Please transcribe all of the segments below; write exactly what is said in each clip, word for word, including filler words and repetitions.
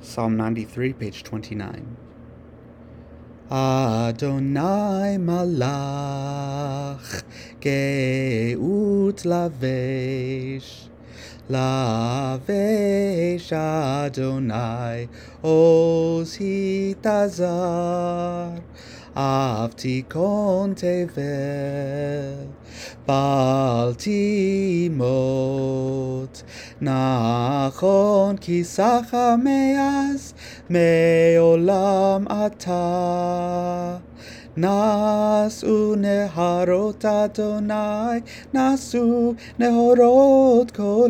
Psalm ninety-three, page twenty-nine. Adonai malach geut lavesh, lavesh Adonai oz hitazar, avtikon tevel, bal timot, nachon kisacha meaz, me'olam ata. Nasu neharot Adonai, nasu neharot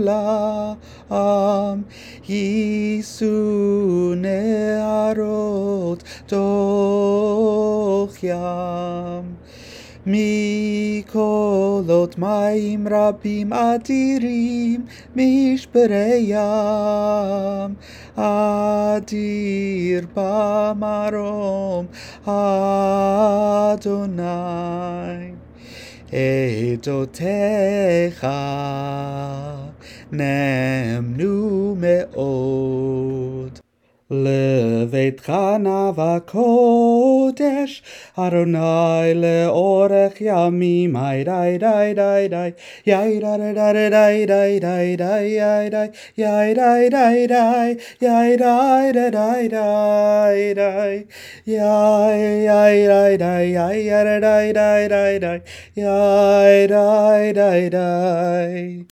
kolam, yisu neharot doch yam. Mikolot mayim rabim adirim, mishperei yam, adir bamarom Adonai. Edotecha nemnu me'od, levetcha nava kodesh, Adonai leorech yamim, ay dai dai dai dai, yai dai dai dai dai dai dai yai dai, yai dai dai dai, yai dai dai dai dai dai, yai yai dai dai, yai dai dai dai dai dai, yai dai dai dai.